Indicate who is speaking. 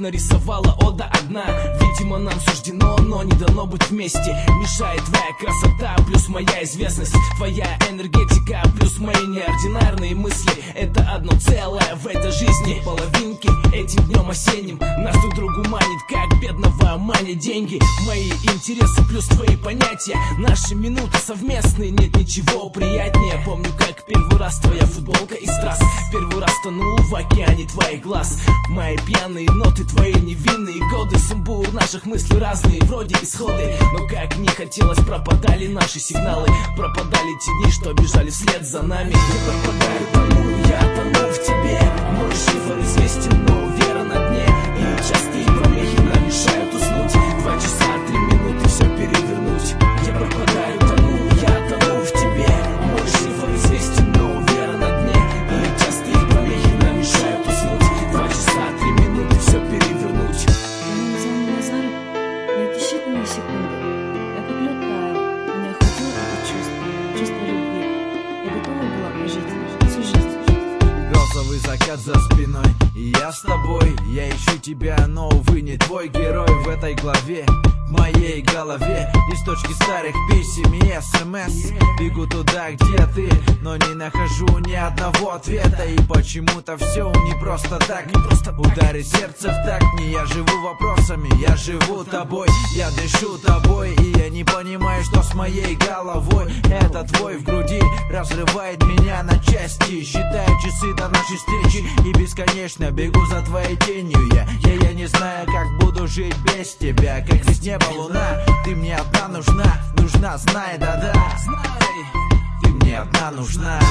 Speaker 1: нарисовала ода одна. Видимо, нам суждено, но не дано быть вместе. Мешает твоя красота, плюс моя известность, твоя энергетика, плюс мои неординарные мысли. Это одно целое в этой жизни. Половинки этим днем осенним нас друг другу манит, как бедного манит деньги. Мои интересы плюс твои понятия, наши минуты совместные, нет ничего приятнее. Помню, как первый раз твоя футболка из страз, первый раз тонул в океане твоих глаз. Мои пьяные ноты, твои невинные годы, сумбур наших мыслей разные, вроде исходы. Но как не хотелось, пропадали наши сигналы, пропадали те дни, что бежали вслед за нами. Я пропадаю, тону, я тону в тебе. Мой шифр известен, но вера на дне. И частые помехи нам мешают уснуть. 2 часа 3 минуты все перевернуть. Я пропадаю, тону, я тону в тебе. Мой шифр известен, но вера на дне. И частые помехи нам мешают уснуть. 2 часа 3 минуты все перевернуть.
Speaker 2: Эти считанные секунды я как лед таял, меня охватило это чувство любви. Я готова была прожить всю жизнь.
Speaker 3: Розовый закат за спиной, и я с тобой. Я ищу тебя, но, увы, не твой герой в этой главе. В моей голове листочки старых писем и СМС. Бегу туда, где ты, но не нахожу ни одного ответа. И почему-то все не просто так. Удары сердца в такт. Не я живу вопросами, я живу тобой. Я дышу тобой, и я не понимаю, что с моей головой. Это твой в груди разрывает меня на части. Считаю часы до нашей встречи и бесконечно бегу за твоей тенью. Я не знаю, как буду жить без тебя. Как без неба луна, ты мне одна нужна, знай, да-да. Ты мне одна нужна.